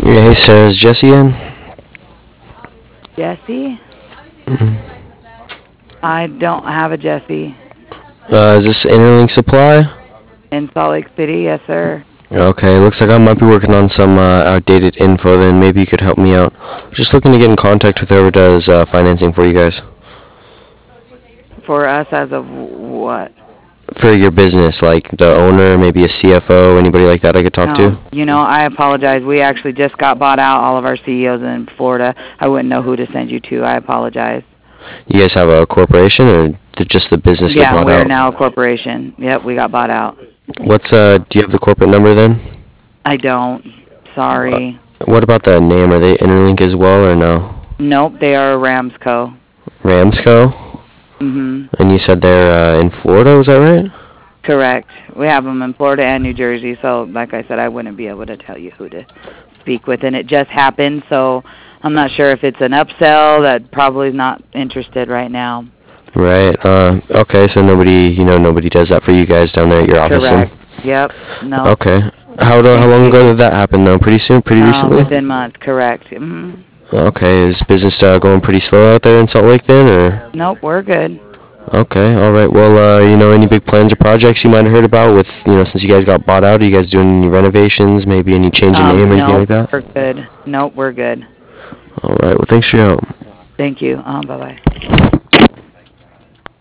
Yeah, hey Sarah, is Jesse in? Jesse? Mhm. I don't have a Jesse. Is this Interlink Supply? In Salt Lake City, yes, sir. Okay, looks like I might be working on some outdated info then. Maybe you could help me out. Just looking to get in contact with whoever does financing for you guys. For us as of what? For your business, like the owner, maybe a CFO, anybody like that I could talk to? I apologize. We actually just got bought out. All of our CEOs in Florida. I wouldn't know who to send you to. I apologize. You guys have a corporation or did just the business get Yeah, bought we're out? now a corporation. Yep, we got bought out. Do you have the corporate number then? I don't. Uh, Sorry. what about the name? Are they Interlink as well or no? Nope, they are Ramsco. Ramsco? Mhm. And you said they're in Florida, was that right? Correct. We have them in Florida and New Jersey. So, like I said, I wouldn't be able to tell you who to speak with, and it just happened. So, I'm not sure if it's an upsell. That probably is not interested right now. Right. Okay, so nobody does that for you guys down there at your office then? Correct. Yep. No. Okay. How Thank long ago you. did that happen though? Pretty soon? Pretty recently? Within months. Correct. Mhm. Okay, is business going pretty slow out there in Salt Lake then, or? Nope. We're good. Okay, all right. Well, any big plans or projects you might have heard about with, since you guys got bought out? Are you guys doing any renovations? Maybe any change in name or anything Nope. like that? We're good. Nope. We're good. All right. Well, thanks for your help. Thank you. Bye bye.